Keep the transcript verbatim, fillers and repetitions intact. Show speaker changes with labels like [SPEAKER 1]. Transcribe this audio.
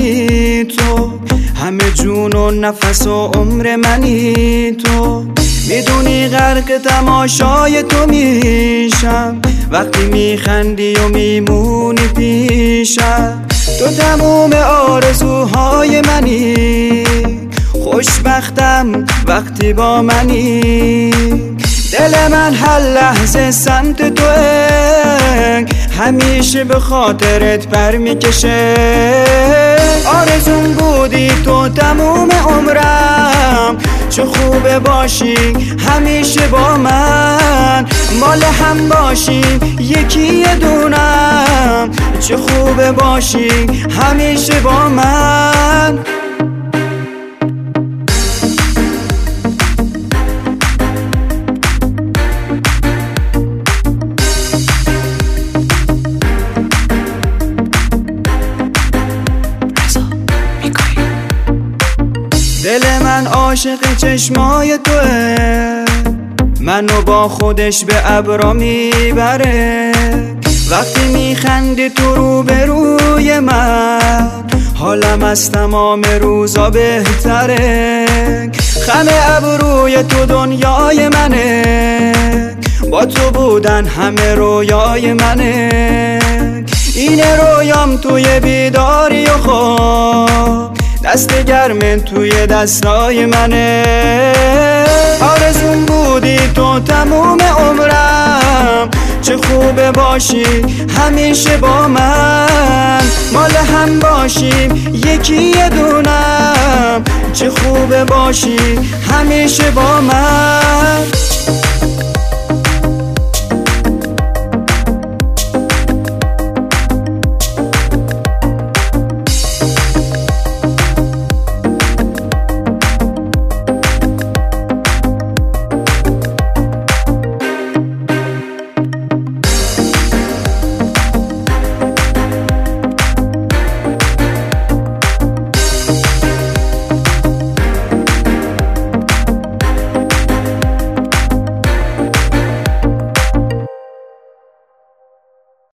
[SPEAKER 1] منی تو، همه جون و نفس و عمر منی تو. میدونی غرق تماشای تو میشم وقتی میخندی و میمونی پیشم. تو تموم آرزوهای منی، خوشبختم وقتی با منی. دل من هر لحظه سمت توه، همیشه به خاطرت پر میکشه. آرزون بودی تو تموم عمرم، چه خوبه باشی همیشه با من. مال هم باشیم یکی دونم، چه خوبه باشی همیشه با من. دل من عاشق چشمای توه، منو با خودش به ابرا میبره. وقتی میخندی تو رو به روی من، حالم از تمام روزا بهتره. خم ابروی تو دنیای منه، با تو بودن همه رویای منه. اینه رویام توی بیداری و خواب، دست گرم توی دستای منه. آرزون بودی تو تموم عمرم، چه خوبه باشی همیشه با من. مال هم باشیم یکی دونم، چه خوبه باشی همیشه با من.